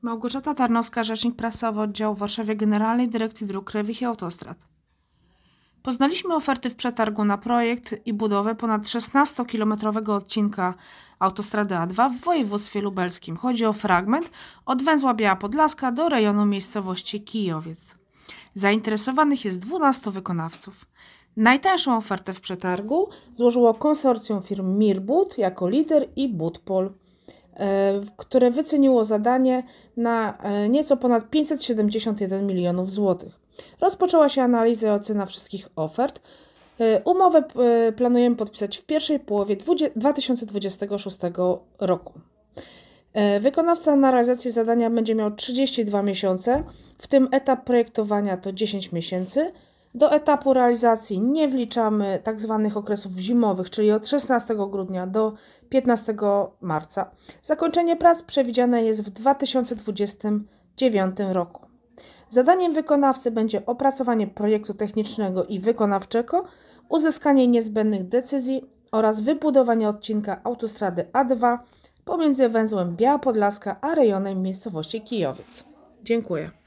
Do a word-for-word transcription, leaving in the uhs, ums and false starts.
Małgorzata Tarnowska, rzecznik prasowy oddziału w Warszawie Generalnej Dyrekcji Dróg Krajowych i Autostrad. Poznaliśmy oferty w przetargu na projekt i budowę ponad szesnastokilometrowego odcinka autostrady A dwa w województwie lubelskim. Chodzi o fragment od węzła Biała Podlaska do rejonu miejscowości Kijowiec. Zainteresowanych jest dwunastu wykonawców. Najtańszą ofertę w przetargu złożyło konsorcjum firm Mirbud jako lider i Budpol, które wyceniło zadanie na nieco ponad pięćset siedemdziesiąt jeden milionów złotych. Rozpoczęła się analiza i ocena wszystkich ofert. Umowę planujemy podpisać w pierwszej połowie dwa tysiące dwudziestego szóstego roku. Wykonawca na realizację zadania będzie miał trzydzieści dwa miesiące, w tym etap projektowania to dziesięć miesięcy. Do etapu realizacji nie wliczamy tzw. okresów zimowych, czyli od szesnastego grudnia do piętnastego marca. Zakończenie prac przewidziane jest w dwa tysiące dwudziestym dziewiątym roku. Zadaniem wykonawcy będzie opracowanie projektu technicznego i wykonawczego, uzyskanie niezbędnych decyzji oraz wybudowanie odcinka autostrady A dwa pomiędzy węzłem Biała Podlaska a rejonem miejscowości Kijowiec. Dziękuję.